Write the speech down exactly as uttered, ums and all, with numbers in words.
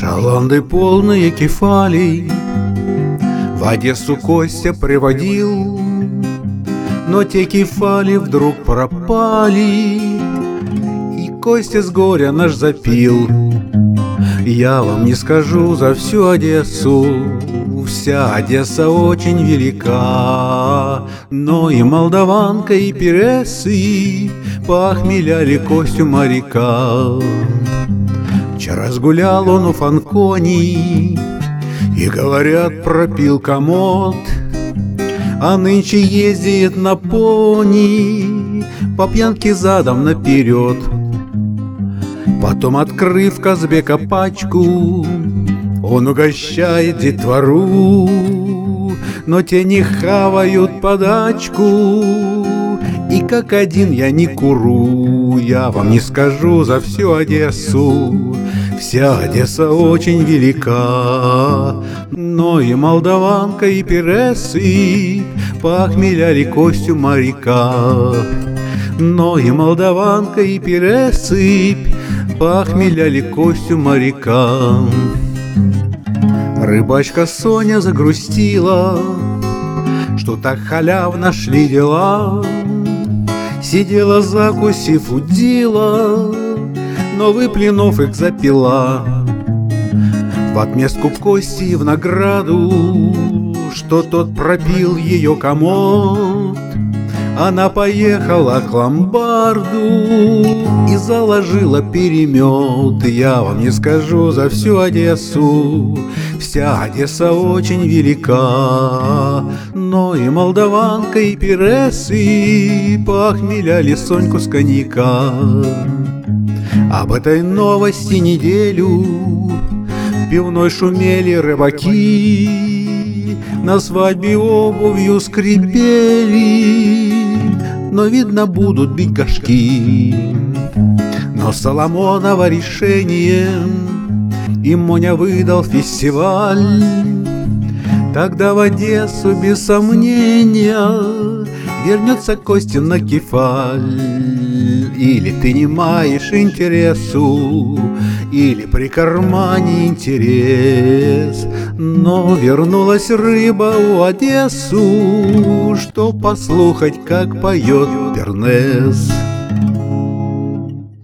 Шаланды полные кефалей в Одессу Костя приводил, но те кефали вдруг пропали, и Костя с горя наш запил. Я вам не скажу за всю Одессу, вся Одесса очень велика, но и молдаванка, и пересы похмеляли Костю моряка. Вчера сгулял он у Фанкони, и, говорят, пропил комод, а нынче ездит на пони по пьянке задом наперед. Потом, открыв Казбека пачку, он угощает детвору, но те не хавают подачку, и как один я не куру. Я вам не скажу за всю Одессу, вся Одесса очень велика, но и молдаванка, и пересы похмеляли Костю моряка. Но и молдаванка, и пересыпь похмеляли Костю моряка. Рыбачка Соня загрустила, что так халявно шли дела. Сидела, закусив, удила, но, выплюнув их, запила. В отместку Кости в награду, что тот пропил ее комод, она поехала к ломбарду и заложила перемет. Я вам не скажу за всю Одессу, вся Одесса очень велика, но и молдаванка, и пересы похмеляли Соньку с коньяка. Об этой новости неделю в пивной шумели рыбаки, на свадьбе обувью скрипели, но, видно, будут бить горшки. Но Соломонова решением им Моня выдал фестиваль. Тогда в Одессу без сомнения вернется Костин на кефаль. Или ты не маешь интересу, или при кармане интерес, но вернулась рыба у Одессу, чтоб послухать, как поет Бернес.